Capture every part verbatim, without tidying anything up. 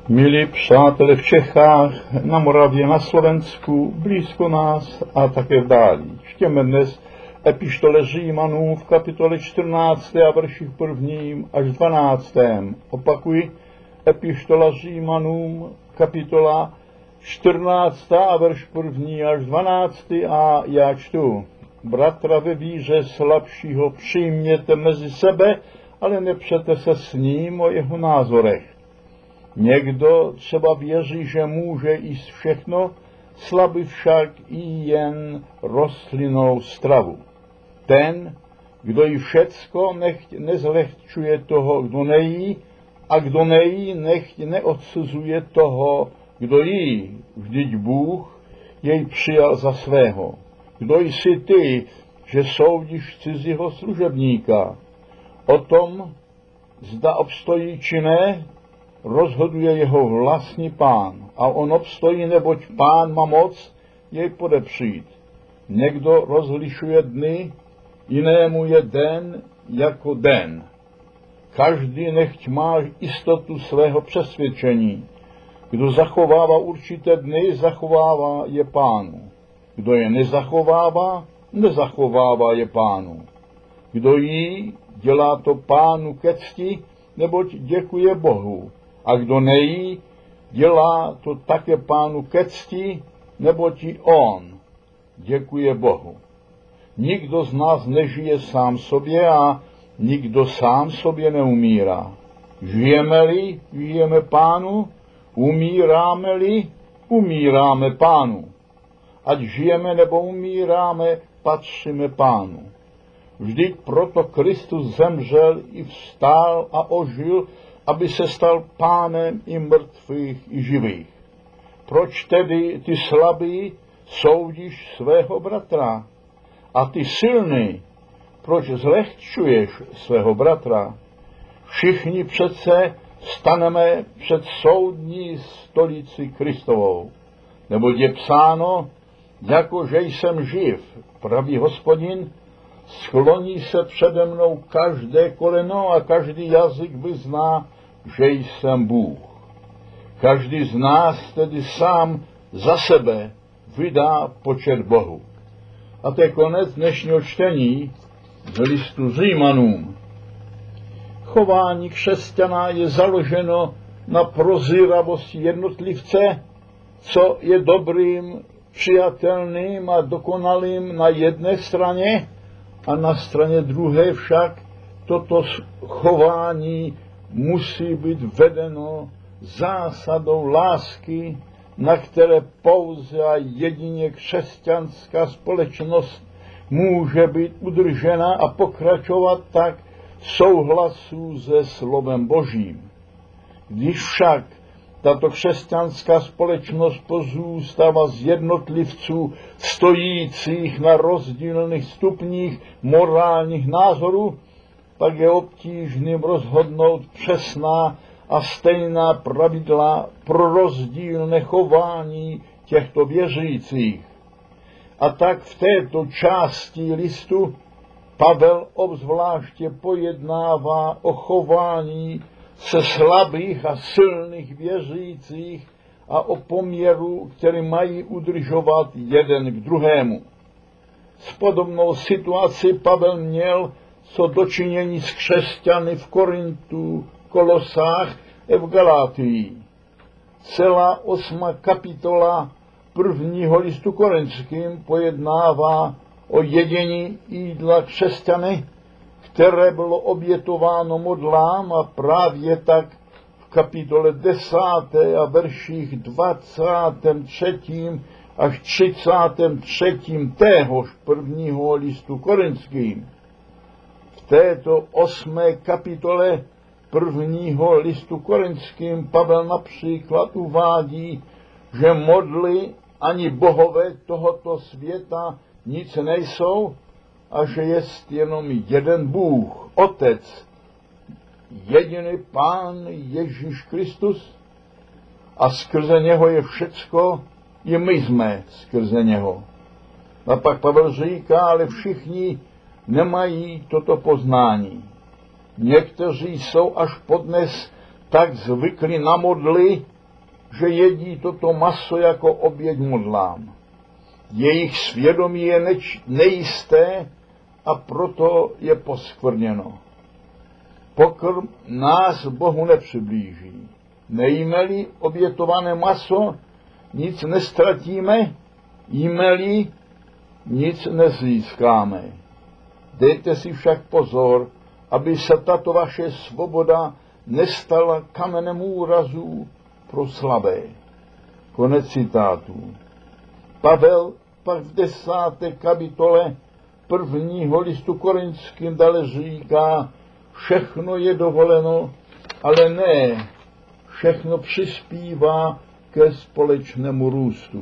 Milí přátelé v Čechách, na Moravě, na Slovensku, blízko nás a také v dálí. Čtěme dnes epištole Římanům v kapitole čtrnácté a verších prvním až dvanáctém. Opakuji, epištola Římanům, kapitola čtrnáctá a verš první až dvanáctý a já čtu. Bratra ve víře slabšího přijměte mezi sebe, ale nepřete se s ním o jeho názorech. Někdo třeba věří, že může jíst všechno, slabý však i jen rostlinnou stravu. Ten, kdo jí všecko, nechť nezlehčuje toho, kdo nejí, a kdo nejí, nechť neodsuzuje toho, kdo jí. Vždyť Bůh jej přijal za svého. Kdo jsi ty, že soudíš cizího služebníka? O tom, zda obstojí či ne, rozhoduje jeho vlastní pán, a on obstojí, neboť pán má moc jej podepřít. Někdo rozlišuje dny, jinému je den jako den. Každý nechť má jistotu svého přesvědčení. Kdo zachovává určité dny, zachovává je pánu. Kdo je nezachovává, nezachovává je pánu. Kdo jí, dělá to pánu ke cti, neboť děkuje Bohu. A kdo nejí, dělá to také pánu ke cti, neboť i on děkuje Bohu. Nikdo z nás nežije sám sobě a nikdo sám sobě neumírá. Žijeme-li, žijeme pánu, umíráme-li, umíráme pánu. Ať žijeme nebo umíráme, patříme pánu. Vždyť proto Kristus zemřel i vstál a ožil, aby se stal pánem i mrtvých, i živých. Proč tedy ty slabý soudíš svého bratra? A ty silný, proč zlehčuješ svého bratra? Všichni přece staneme před soudní stolici Kristovou. Neboť je psáno, jakože jsem živ, pravý Hospodin, skloní se přede mnou každé koleno a každý jazyk vyzná, že jsem Bůh. Každý z nás tedy sám za sebe vydá počet Bohu. A to je konec dnešního čtení z listu Římanům. Chování křesťana je založeno na prozíravosti jednotlivce, co je dobrým, přijatelným a dokonalým na jedné straně, a na straně druhé však toto chování musí být vedeno zásadou lásky, na které pouze a jedině křesťanská společnost může být udržena a pokračovat tak v souhlasu se slovem Božím. Když však tato křesťanská společnost pozůstává z jednotlivců stojících na rozdílných stupních morálních názorů, pak je obtížným rozhodnout přesná a stejná pravidla pro rozdílné chování těchto věřících. A tak v této části listu Pavel obzvláště pojednává o chování se slabých a silných věřících a o poměru, který mají udržovat jeden k druhému. S podobnou situací Pavel měl co dočinění s křesťany v Korintu, Kolosách a v Galátii. Celá osma kapitola prvního listu korinským pojednává o jedení jídla křesťany, které bylo obětováno modlám, a právě tak v kapitole desáté a verších dvacátém třetím až třicátém třetím téhož prvního listu korinským. V této osmé kapitole prvního listu korinským Pavel například uvádí, že modly ani bohové tohoto světa nic nejsou a že jest jenom jeden Bůh, Otec, jediný Pán Ježíš Kristus, a skrze něho je všecko, i my jsme skrze něho. A pak Pavel říká, ale všichni nemají toto poznání. Někteří jsou až podnes tak zvyklí na modly, že jedí toto maso jako oběť modlám. Jejich svědomí je neč, nejisté a proto je poskvrněno. Pokrm nás Bohu nepřiblíží. Nejme-li obětované maso, nic nestratíme, jíme-li, nic nezískáme. Dejte si však pozor, aby se tato vaše svoboda nestala kamenem úrazu pro slabé. Konec citátu. Pavel pak v desáté kapitole prvního listu Korinským dále říká, všechno je dovoleno, ale ne, všechno přispívá ke společnému růstu.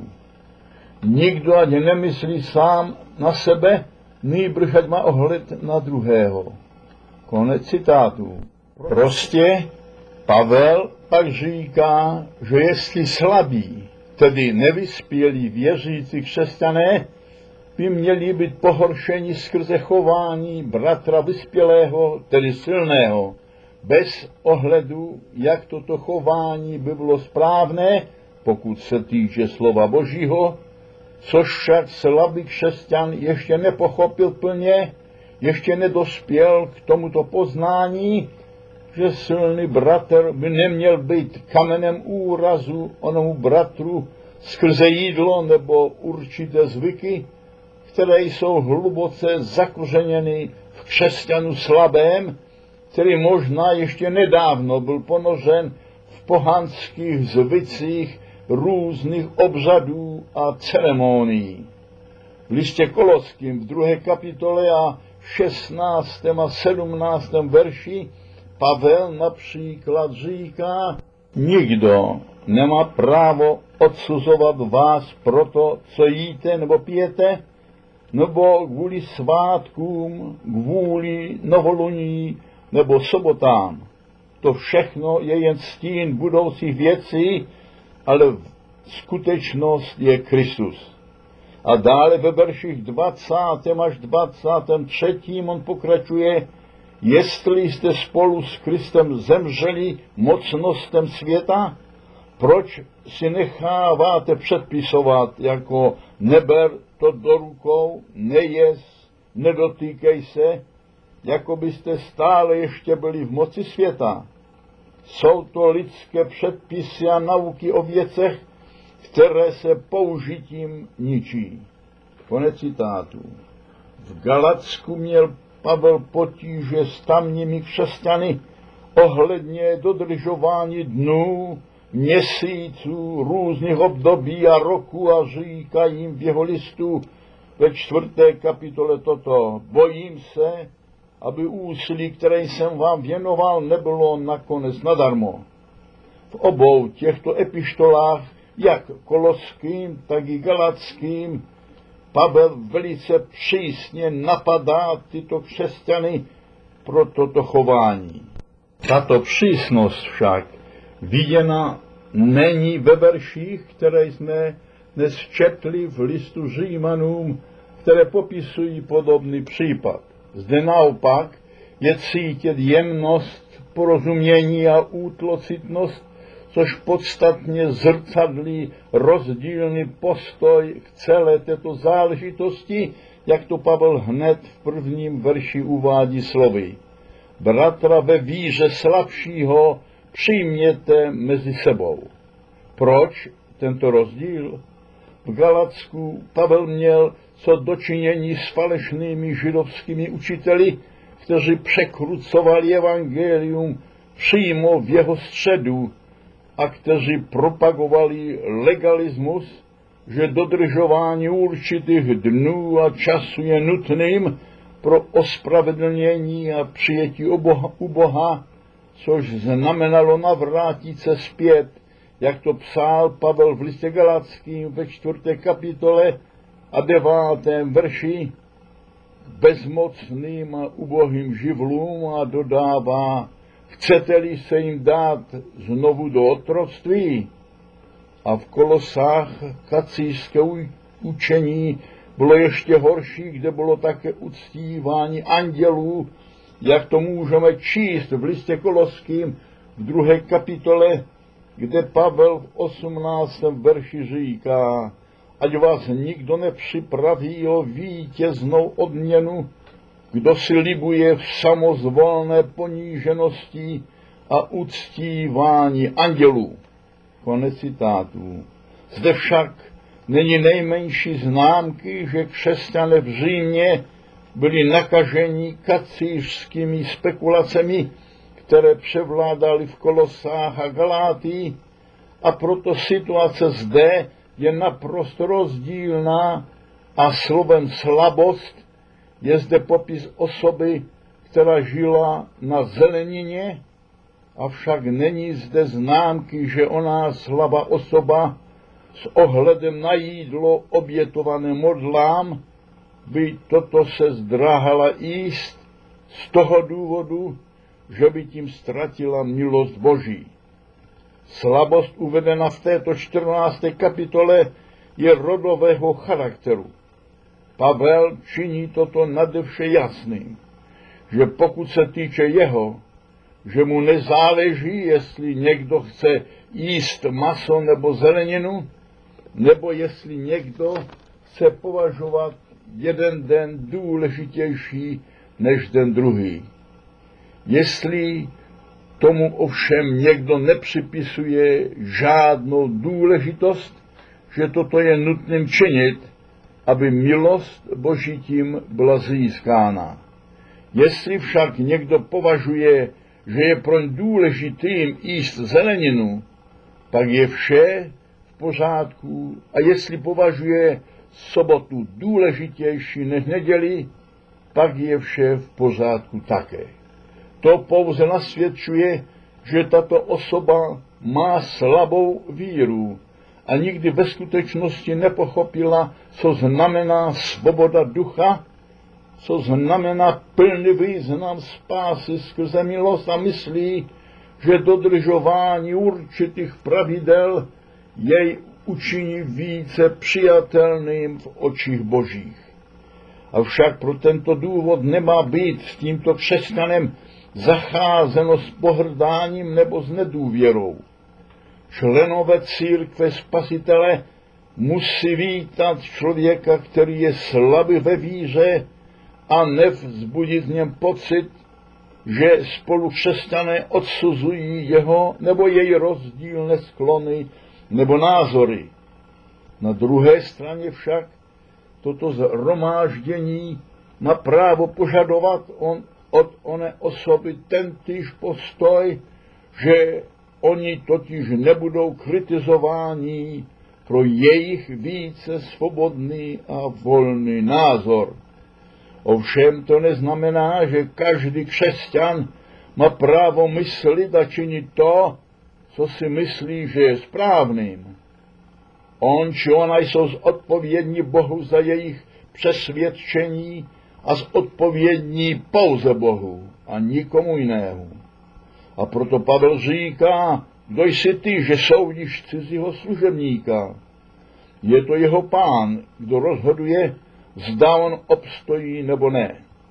Nikdo ať nemyslí sám na sebe, nýbrž ať má ohled na druhého. Konec citátu. Prostě Pavel pak říká, že jestli slabí, tedy nevyspělí věřící křesťané, by měli být pohoršeni skrze chování bratra vyspělého, tedy silného, bez ohledu, jak toto chování by bylo správné, pokud se týče slova Božího, což však slabý křesťan ještě nepochopil plně, ještě nedospěl k tomuto poznání, že silný bratr by neměl být kamenem úrazu onomu bratru skrze jídlo nebo určité zvyky, které jsou hluboce zakořeněny v křesťanu slabém, který možná ještě nedávno byl ponořen v pohanských zvycích různých obřadů a ceremonií. V listě Koloským v druhé kapitole a šestnáctém a sedmnáctém verši Pavel například říká, nikdo nemá právo odsuzovat vás proto, co jíte nebo pijete, nebo kvůli svátkům, kvůli novoluní nebo sobotám. To všechno je jen stín budoucích věcí, ale skutečnost je Kristus. A dále ve verších dvacátém až dvacátém třetím on pokračuje, jestli jste spolu s Kristem zemřeli mocnostem světa, proč si necháváte předpisovat jako neber to do rukou, nejez, nedotýkej se, jako byste stále ještě byli v moci světa. Jsou to lidské předpisy a nauky o věcech, které se použitím ničí. Konec citátu. V Galatsku měl Pavel potíže s tamními křesťany ohledně dodržování dnů, měsíců, různých období a roku a říká jim v jeho listu ve čtvrté kapitole toto. Bojím se, aby úsilí, které jsem vám věnoval, nebylo nakonec nadarmo. V obou těchto epištolách, jak Koloským, tak i Galatským, Pavel velice přísně napadá tyto křesťany pro toto chování. Tato přísnost však viděna není ve verších, které jsme dnes četli v listu Římanům, které popisují podobný případ. Zde naopak je cítit jemnost, porozumění a útlocitnost, což podstatně zrcadlí rozdílný postoj k celé této záležitosti, jak to Pavel hned v prvním verši uvádí slovy. Bratra ve víře slabšího přijměte mezi sebou. Proč tento rozdíl? V Galatsku Pavel měl co dočinění s falešnými židovskými učiteli, kteří překrucovali evangelium přímo v jeho středu a kteří propagovali legalismus, že dodržování určitých dnů a časů je nutným pro ospravedlnění a přijetí u Boha, což znamenalo navrátit se zpět, jak to psal Pavel v listě Galatským ve čtvrté kapitole a devátém verši, bezmocným a ubohým živlům a dodává, chcete-li se jim dát znovu do otroctví? A v Kolosách kacířské učení bylo ještě horší, kde bylo také uctívání andělů, jak to můžeme číst v listě Koloským v druhé kapitole kde Pavel v osmnáctém verši říká, ať vás nikdo nepřipraví o vítěznou odměnu, kdo si libuje v samozvolné poníženosti a uctívání andělů. Konec citátů. Zde však není nejmenší známky, že křesťané v Římě byli nakaženi kacířskými spekulacemi, které převládaly v Kolosách a Galátii, a proto situace zde je naprosto rozdílná a slovem slabost je zde popis osoby, která žila na zelenině, avšak není zde známky, že ona slabá osoba s ohledem na jídlo obětované modlám by toto se zdráhala jíst z toho důvodu, že by tím ztratila milost Boží. Slabost uvedena v této čtrnácté kapitole je rodového charakteru. Pavel činí toto nade vše jasným, že pokud se týče jeho, že mu nezáleží, jestli někdo chce jíst maso nebo zeleninu, nebo jestli někdo chce považovat jeden den důležitější než den druhý. Jestli tomu ovšem někdo nepřipisuje žádnou důležitost, že toto je nutným činit, aby milost Boží tím byla získána. Jestli však někdo považuje, že je pro ně důležitým jíst zeleninu, pak je vše v pořádku, a jestli považuje sobotu důležitější než neděli, pak je vše v pořádku také. To pouze nasvědčuje, že tato osoba má slabou víru a nikdy ve skutečnosti nepochopila, co znamená svoboda ducha, co znamená plný význam spásy skrze milost, a myslí, že dodržování určitých pravidel jej učiní více přijatelným v očích Božích. Avšak pro tento důvod nemá být s tímto křesťanem zacházeno s pohrdáním nebo s nedůvěrou. Členové církve Spasitele musí vítat člověka, který je slabý ve víře, a nevzbudit v něm pocit, že spolu křesťané odsuzují jeho nebo její rozdílné sklony nebo názory. Na druhé straně však toto shromáždění má právo požadovat on, od oné osoby tentýž postoj, že oni totiž nebudou kritizováni pro jejich více svobodný a volný názor. Ovšem to neznamená, že každý křesťan má právo myslit a činit to, co si myslí, že je správným. On či ona jsou zodpovědní Bohu za jejich přesvědčení a zodpovědní pouze Bohu a nikomu jinému. A proto Pavel říká, kdo jsi ty, že soudíš cizího služebníka. Je to jeho pán, kdo rozhoduje, zda on obstojí nebo ne.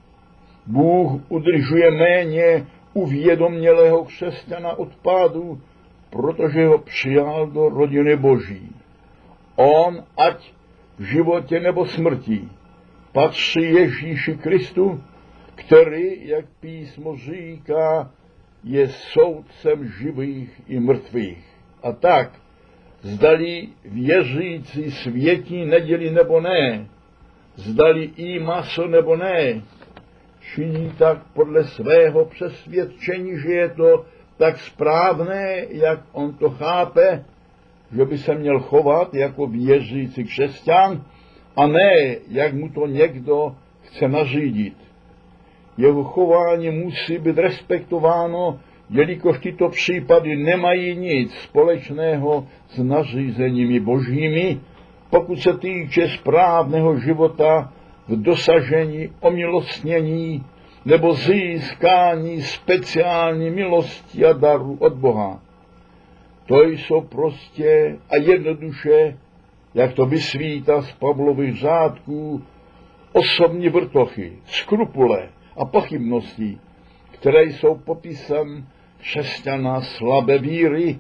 Bůh udržuje méně uvědomělého křesťana od pádu, protože ho přijal do rodiny Boží. On, ať v životě nebo smrti, patří Ježíši Kristu, který, jak písmo říká, je soudcem živých i mrtvých. A tak, zdali věřící světí neděli nebo ne, zdali jí maso nebo ne, činí tak podle svého přesvědčení, že je to tak správné, jak on to chápe, že by se měl chovat jako věřící křesťan, a ne, jak mu to někdo chce nařídit. Jeho chování musí být respektováno, jelikož tyto případy nemají nic společného s nařízeními božími, pokud se týče správného života v dosažení omilostnění nebo získání speciální milosti a daru od Boha. To jsou prostě a jednoduše, jak to vysvítá z Pavlových řádků, osobní vrtochy, skrupule a pochybnosti, které jsou popisem křesťana slabé víry,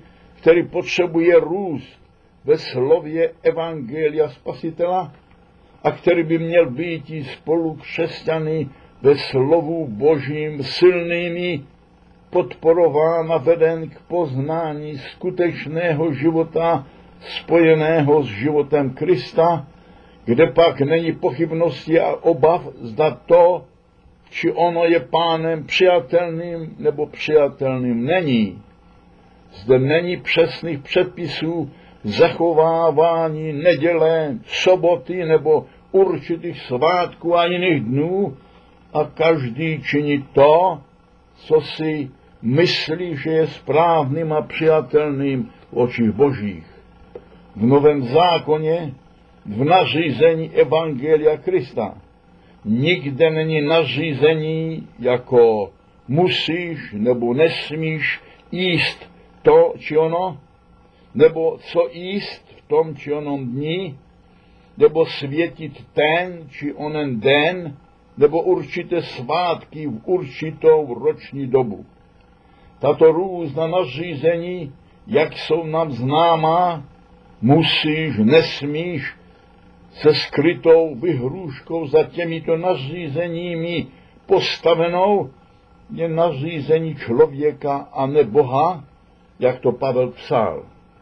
který potřebuje růst ve slově Evangelia Spasitela a který by měl být i spolu křesťany ve slovu Božím silnými, podporován a veden k poznání skutečného života spojeného s životem Krista, kde pak není pochybnosti a obav, zda to, či ono je pánem přijatelným nebo přijatelným není. Zde není přesných předpisů zachovávání neděle, soboty nebo určitých svátků a jiných dnů a každý činí to, co si myslí, že je správným a přijatelným v očích Božích. V Novém zákoně, v nařízení Evangelia Krista, nikde není nařízení jako musíš nebo nesmíš jíst to či ono, nebo co jíst v tom či onom dni, nebo světit ten či onen den, nebo určité svátky v určitou roční dobu. Tato různá nařízení, jak jsou nám známá, musíš, nesmíš, se skrytou vyhrůžkou za těmito nařízeními postavenou, je nařízení člověka a ne Boha, jak to Pavel psal.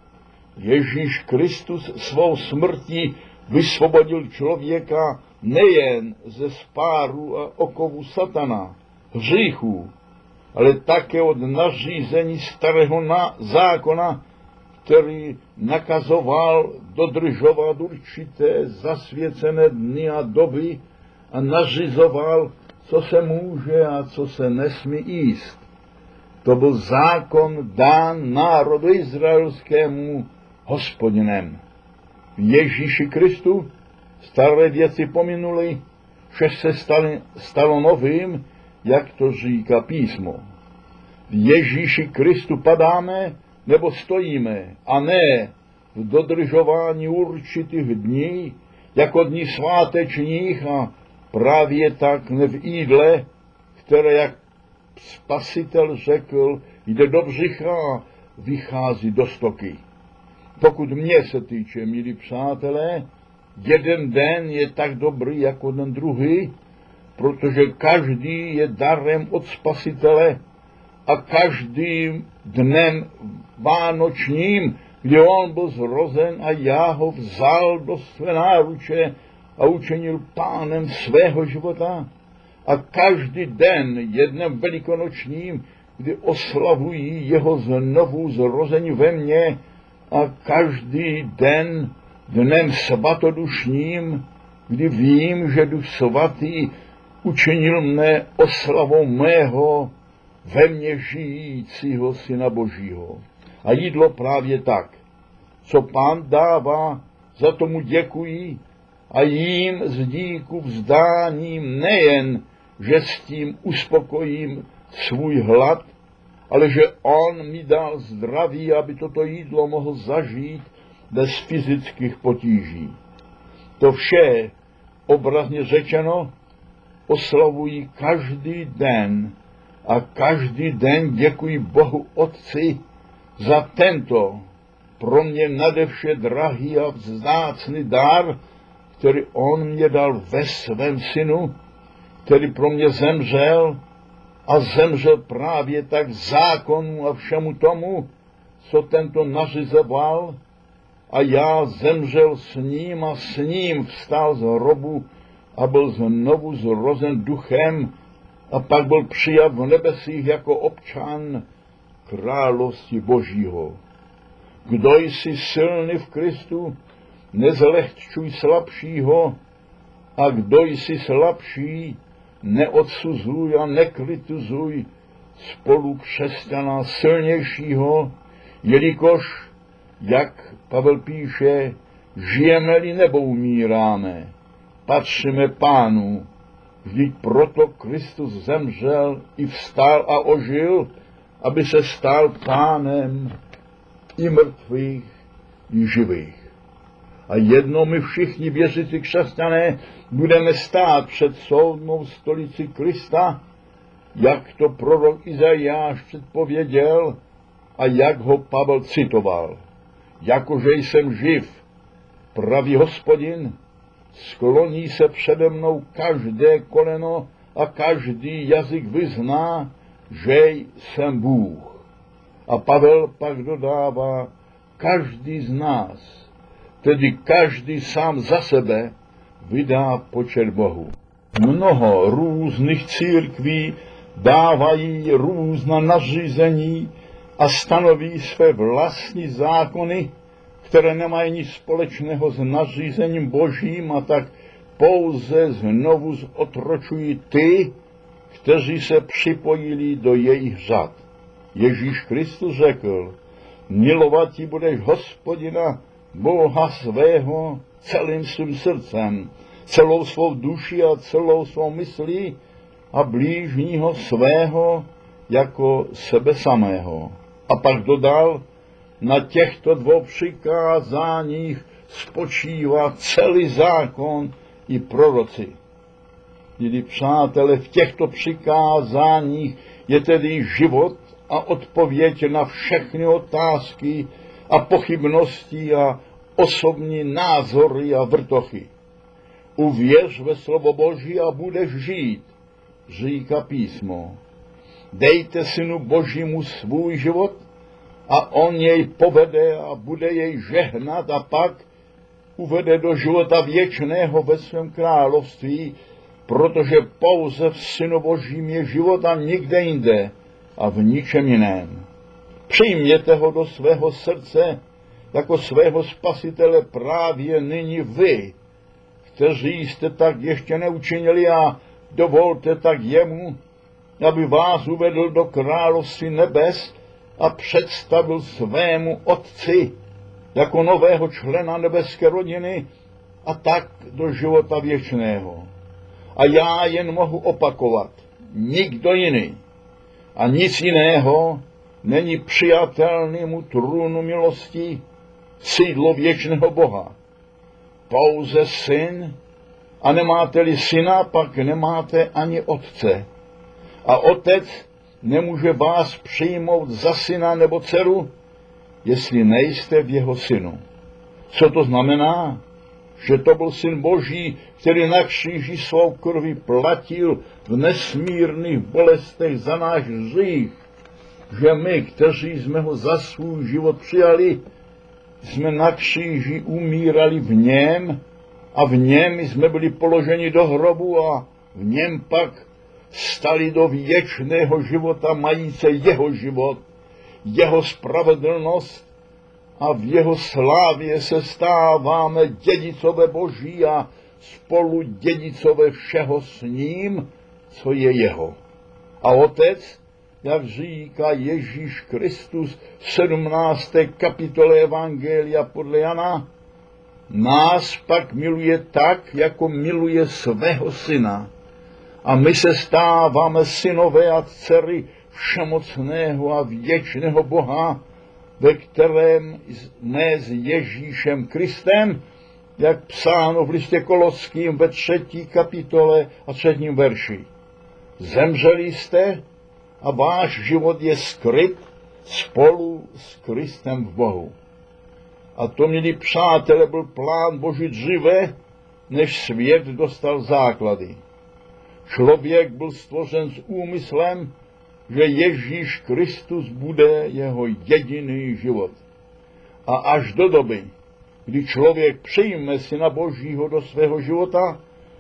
Ježíš Kristus svou smrtí vysvobodil člověka nejen ze spáru a okovu satana, hříchů, ale také od nařízení starého zákona, který nakazoval dodržovat určité zasvěcené dny a doby a nařizoval, co se může a co se nesmí jíst. To byl zákon dán národu izraelskému Hospodinem. V Ježíši Kristu staré věci pominuly, vše se stalo, stalo novým, jak to říká písmo. V Ježíši Kristu padáme nebo stojíme, a ne v dodržování určitých dní, jako dní svátečních a právě tak ne v jídle, které, jak Spasitel řekl, jde do břicha a vychází do stoky. Pokud mě se týče, milí přátelé, jeden den je tak dobrý jako den druhý, protože každý je darem od Spasitele a každým dnem vánočním, kdy on byl zrozen a já ho vzal do své náruče a učinil pánem svého života. A každý den je dnem velikonočním, kdy oslavují jeho znovu zrození ve mně, a každý den dnem svatodušním, kdy vím, že Duch Svatý učinil mne oslavou mého ve mně žijícího Syna Božího. A jídlo právě tak. Co Pán dává, za tomu děkuji a jím z díku vzdáním nejen, že s tím uspokojím svůj hlad, ale že on mi dal zdraví, aby toto jídlo mohl zažít bez fyzických potíží. To vše, obrazně řečeno, oslavují každý den a každý den děkuji Bohu Otci za tento pro mě nadevše drahý a vzácný dar, který on mě dal ve svém synu, který pro mě zemřel a zemřel právě tak zákonu a všemu tomu, co tento nařizoval, a já zemřel s ním a s ním vstal z hrobu a byl znovu zrozen duchem a pak byl přijat v nebesích jako občan království Božího. Kdo jsi silný v Kristu, nezlehčuj slabšího, a kdo jsi slabší, neodsuzuj a nekritizuj spolu křesťana silnějšího, jelikož, jak Pavel píše, žijeme-li nebo umíráme, patříme Pánu. Vždyť proto Kristus zemřel i vstal a ožil, aby se stal Pánem i mrtvých, i živých. A jednou my všichni věřící křesťané budeme stát před soudnou stolici Krista, jak to prorok Izajáš předpověděl, a jak ho Pavel citoval. Jakože jsem živ, pravý Hospodin, skloní se přede mnou každé koleno a každý jazyk vyzná, že jsem Bůh. A Pavel pak dodává, každý z nás, tedy každý sám za sebe, vydá počet Bohu. Mnoho různých církví dávají různá nařízení a stanoví své vlastní zákony, které nemají nic společného s nařízením Božím, a tak pouze znovu zotročují ty, kteří se připojili do jejich řad. Ježíš Kristus řekl, milovat budeš Hospodina, Boha svého, celým svým srdcem, celou svou duši a celou svou myslí a blížního svého jako sebe samého. A pak dodal, na těchto dvou přikázáních spočívá celý zákon i proroci. Milí přátelé, v těchto přikázáních je tedy život a odpověď na všechny otázky a pochybnosti a osobní názory a vrtochy. Uvěř ve slovo Boží a budeš žít, říká písmo. Dejte synu Božímu svůj život a on jej povede a bude jej žehnat a pak uvede do života věčného ve svém království, protože pouze v synu Božím je život a nikde jinde a v ničem jiném. Přijměte ho do svého srdce jako svého spasitele právě nyní vy, kteří jste tak ještě neučinili, a dovolte tak jemu, aby vás uvedl do království nebes a představil svému Otci jako nového člena nebeské rodiny a tak do života věčného. A já jen mohu opakovat, nikdo jiný a nic jiného není přijatelnému trůnu milosti, sídlo věčného Boha. Pouze syn, a nemáte-li syna, pak nemáte ani otce. A otec nemůže vás přijmout za syna nebo dceru, jestli nejste v jeho synu. Co to znamená? Že to byl syn Boží, který na kříži svou krví platil v nesmírných bolestech za náš hřích, že my, kteří jsme ho za svůj život přijali, jsme na kříži umírali v něm a v něm jsme byli položeni do hrobu a v něm pak stali do věčného života majíce jeho život, jeho spravedlnost, a v jeho slávě se stáváme dědicové Boží a spolu dědicové všeho s ním, co je jeho. A Otec, jak říká Ježíš Kristus v sedmnácté kapitole Evangelia podle Jana, nás pak miluje tak, jako miluje svého syna. A my se stáváme synové a dcery všemocného a věčného Boha, ve kterém jsme s Ježíšem Kristem, jak psáno v listě Koloským ve třetí kapitole a třetím verši. Zemřeli jste a váš život je skryt spolu s Kristem v Bohu. A to, milí přátelé, byl plán Boží dříve, než svět dostal základy. Člověk byl stvořen s úmyslem, že Ježíš Kristus bude jeho jediný život. A až do doby, kdy člověk přijme Syna Božího do svého života,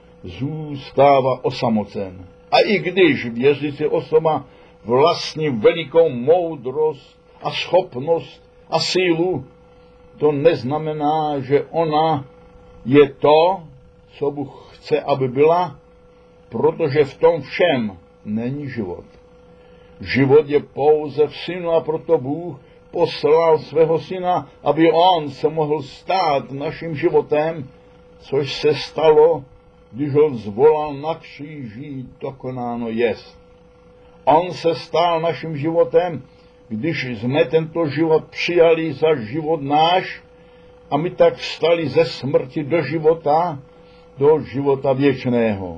zůstává osamocen. A i když věřící osoba vlastní velikou moudrost a schopnost a sílu, to neznamená, že ona je to, co Bůh chce, aby byla, protože v tom všem není život. Život je pouze v synu, a proto Bůh poslal svého syna, aby on se mohl stát naším životem, což se stalo, když ho zvolal na kříži, dokonáno jest. On se stal naším životem, když jsme tento život přijali za život náš, a my tak vstali ze smrti do života, do života věčného.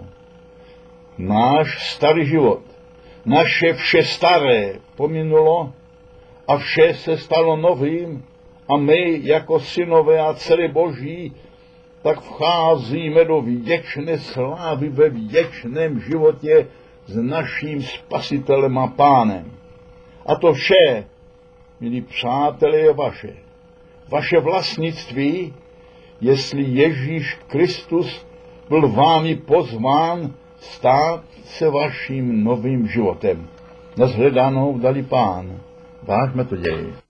Náš starý život, naše vše staré pominulo a vše se stalo novým a my jako synové a dcery Boží tak vcházíme do věčné slávy ve věčném životě s naším Spasitelem a Pánem. A to vše, milí přátelé, je vaše. Vaše vlastnictví, jestli Ježíš Kristus byl vámi pozván stát se vaším novým životem. Nashledanou dali Pán. Vážme to děje.